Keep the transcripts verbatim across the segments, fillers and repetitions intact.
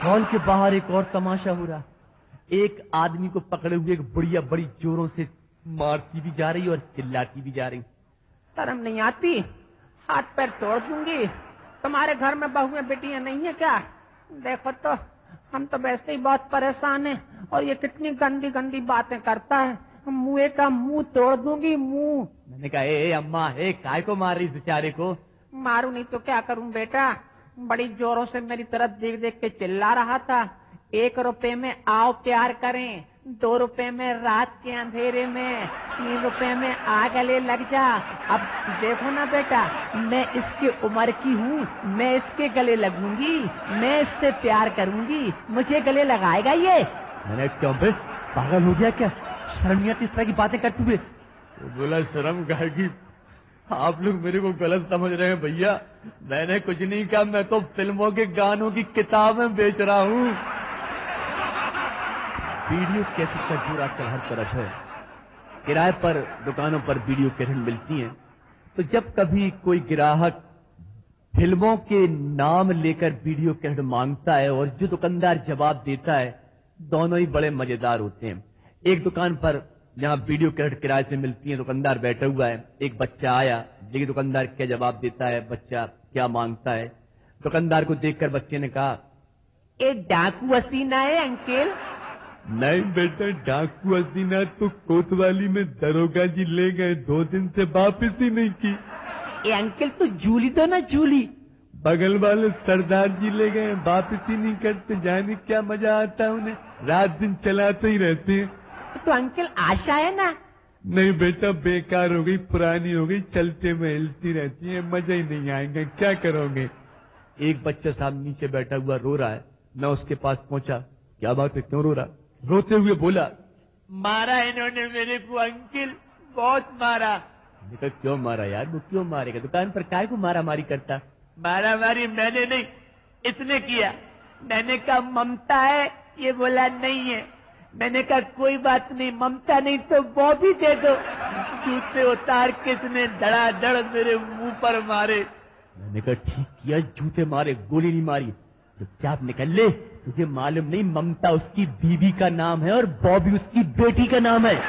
Hall के बाहर एक और तमाशा हो रहा। एक आदमी को पकड़े हुए एक बुढ़िया बड़ी जोरों से मारती भी जा रही और चिल्लाती भी जा रही। शर्म नहीं आती? हाथ पैर तोड़ दूंगी। तुम्हारे घर में बहुएं बेटियां नहीं है क्या? देखो तो, हम तो वैसे ही बहुत परेशान हैं और ये कितनी गंदी गंदी बातें करता है। मुंह का मुंह तोड़ दूंगी, मुंह। मैंने कहा, ए अम्मा, ए काय को मार रही इस बेचारे को? मारू नहीं तो क्या करूं बेटा, बड़ी जोरों से मेरी तरफ देख देख के चिल्ला रहा था। एक रुपए में आओ प्यार करें, दो रुपए में रात के अंधेरे में, तीन रुपए में आ गले लग जा। अब देखो ना बेटा, मैं इसकी उम्र की हूँ, मैं इसके गले लगूंगी, मैं इससे प्यार करूंगी, मुझे गले लगाएगा ये? मैंने क्यों बे, पागल हो गया क्या? शर्म नहीं आती इस तरह की बातें करते हुए? तो बोला, शर्म काहे की? आप लोग मेरे को गलत समझ रहे हैं भैया, मैंने कुछ नहीं कहा, मैं तो फिल्मों के गानों की किताबें बेच रहा हूँ। वीडियो कैसेट का जोर आजकल हर तरफ है। किराए पर दुकानों पर वीडियो कैसेट मिलती हैं, तो जब कभी कोई ग्राहक फिल्मों के नाम लेकर वीडियो कैसेट मांगता है और जो दुकानदार जवाब देता है, दोनों ही बड़े मजेदार होते हैं। एक दुकान पर जहां वीडियो कैसेट किराए से मिलती है, दुकानदार बैठा हुआ है, एक बच्चा आया, देखिए दुकानदार क्या जवाब देता है, बच्चा क्या मांगता है। दुकानदार को देखकर बच्चे ने कहा, एक डाकू हसीना है अंकल? नहीं बेटा, डाकू हसीना तो कोतवाली में दरोगा जी ले गए, दो दिन से वापिस ही नहीं की। ए अंकल तो झूली दो ना, झूली। बगल वाले सरदार जी ले गए, वापिस ही नहीं करते, जाने क्या मजा आता है उन्हें, रात दिन चलाते ही रहते हैं। तो अंकल आशा है ना? नहीं बेटा, बेकार हो गई, पुरानी हो गई, चलते में हिलती रहती है, मजा ही नहीं आएगा, क्या करोगे? एक बच्चा साहब नीचे बैठा हुआ रो रहा है, मैं उसके पास पहुंचा, क्या बात है, क्यों रो रहा? रोते हुए बोला, मारा इन्होंने मेरे को अंकल, बहुत मारा। मैंने कहा, क्यों मारा यार? वो क्यों मारेगा? दुकान पर काय को मारा मारी करता? मारा मारी मैंने नहीं, इसने किया। मैंने कहा ममता है, ये बोला नहीं है। मैंने कहा कोई बात नहीं, ममता नहीं तो वो भी दे दो। जूते उतार के इसने धड़ाधड़ मेरे मुंह पर मारे। मैंने कहा ठीक किया, जूते मारे, गोली नहीं मारी। चुपचाप निकल ले, तुझे मालूम नहीं ममता उसकी बीवी का नाम है और बॉबी उसकी बेटी का नाम है।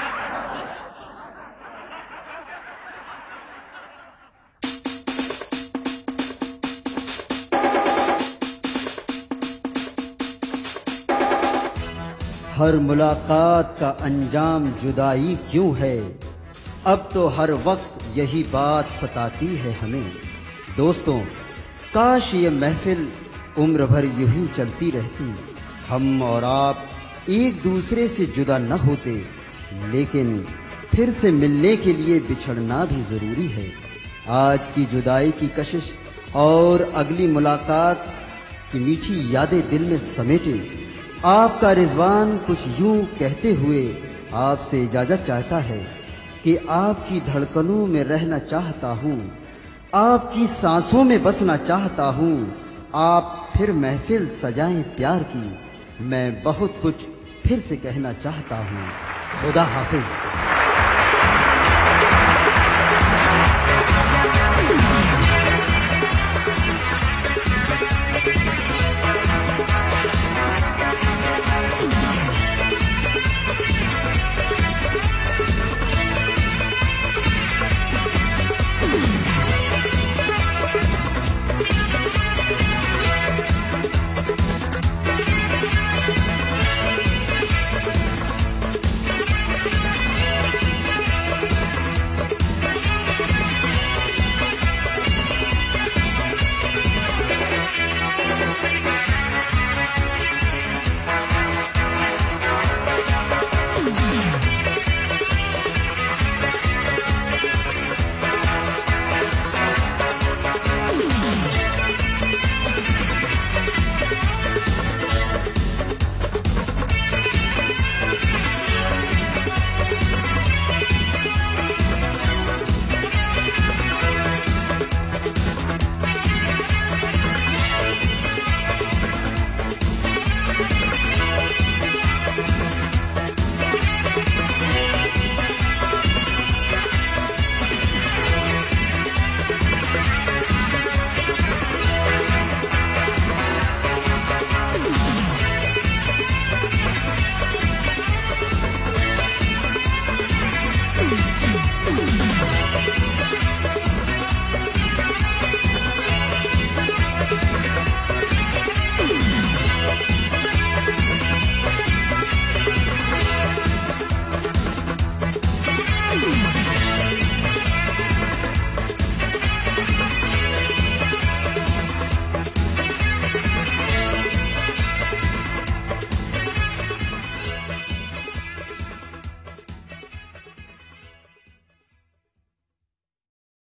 हर मुलाकात का अंजाम जुदाई क्यों है, अब तो हर वक्त यही बात सताती है हमें। दोस्तों, काश ये महफिल उम्र भर यूं ही चलती रहती, हम और आप एक दूसरे से जुदा न होते, लेकिन फिर से मिलने के लिए बिछड़ना भी जरूरी है। आज की जुदाई की कशिश और अगली मुलाकात की मीठी यादें दिल में समेटे आपका रिजवान कुछ यूं कहते हुए आपसे इजाजत चाहता है कि आपकी धड़कनों में रहना चाहता हूँ, आपकी सांसों में बसना चाहता हूँ। आप फिर महफिल सजाएं प्यार की, मैं बहुत कुछ फिर से कहना चाहता हूँ। खुदा हाफिज।